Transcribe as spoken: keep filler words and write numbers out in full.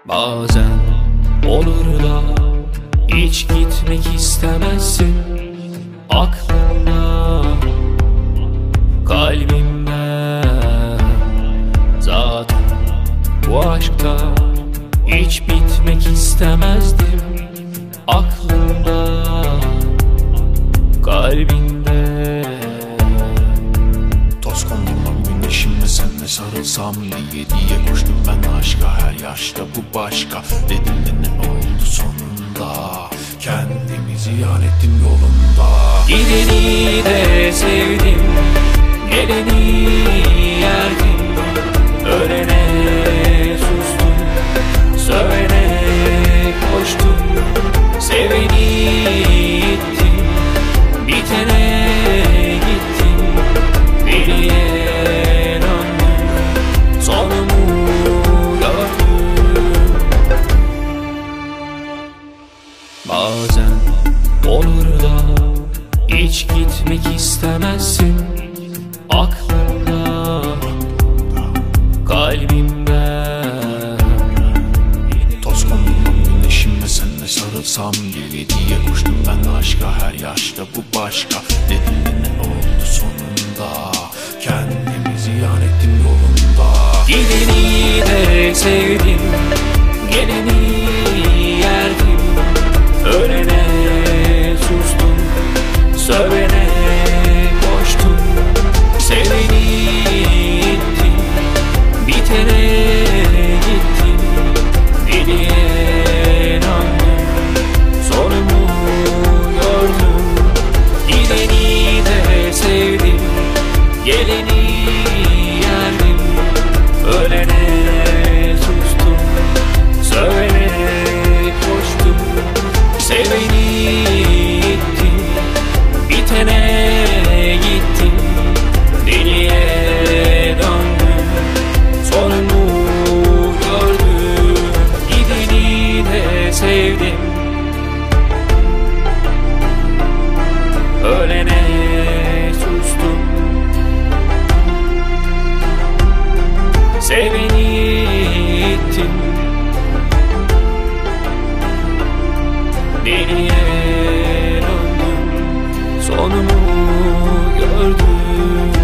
Bazen olur da hiç gitmek istemezsin. Aklımda, kalbimde, zaten bu aşkta hiç bitmek istemezdim. Aklımda, kalbinde. Toz kondurmam güneşimle senle sarılsam diye diye koştum ben aşka, her yaşta bu başka. Dedim de ne oldu sonunda, kendimi ziyan ettim yolumda. Gideni de sevdim, geleni yerdim. Ölene sustum, sövene koştum. Seveni ittim, bitene gittim. Deliye döndüm, sonumu gördüm. Bazen olur da hiç gitmek istemezsin. Aklımda, kalbimde. Toz kondurmam güneşimle senle sarılsam diye diye koştum ben aşka, her yaşta bu başka. Dedim de ne oldu sonunda, kendimi ziyan ettim yolumda. Gideni de sevdim, geleni yerdim. Ölene sustum, sövene koştum. Seveni ittim, bitene gittim. Deliye döndüm, sonumu gördüm. Gideni de sevdim, geleni yerdim. Ölene sustum, sövene koştum. Seveni ittim, bitene gittim. Deliye döndüm, sonumu gördüm. Gideni de sevdim, ölene sustum. Seveni ittim, deliye döndüm, sonumu gördüm.